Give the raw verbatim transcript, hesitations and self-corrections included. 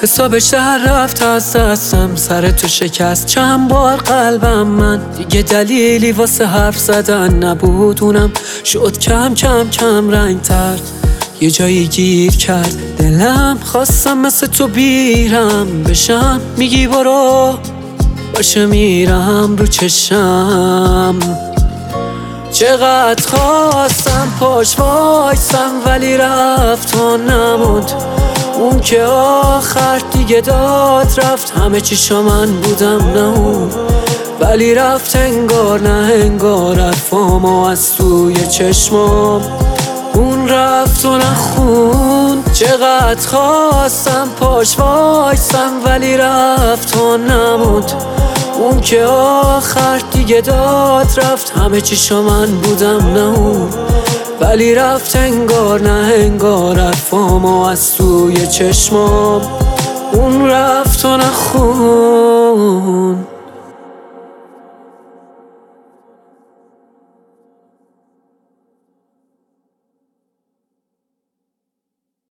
حسابش در رفت از دستم، سر تو شکست چند بار قلبم. من دیگه دلیلی واسه حرف زدن نبود، اونم شد کم کم کم رنگ تر. یه جایی گیر کرد دلم، خواستم مثل تو بیرم بشم. میگی برو باشه میرم رو چشم. چقدر خواستم پاش وایسم ولی رفت و نموند. اون که آخر دیگه داد رفت، همه چیشا من بودم نه اون. ولی رفت انگار نه انگار، حرفامو از توی چشمام اون رفت و نخون. چقدر خواستم پاش وایسم ولی رفت و نموند. اون که آخر دیگه داد رفت، همه چیشا من بودم نه اون. ولی رفت انگار نه انگار، حرفامو از توی چشمام اون رفت و نخون.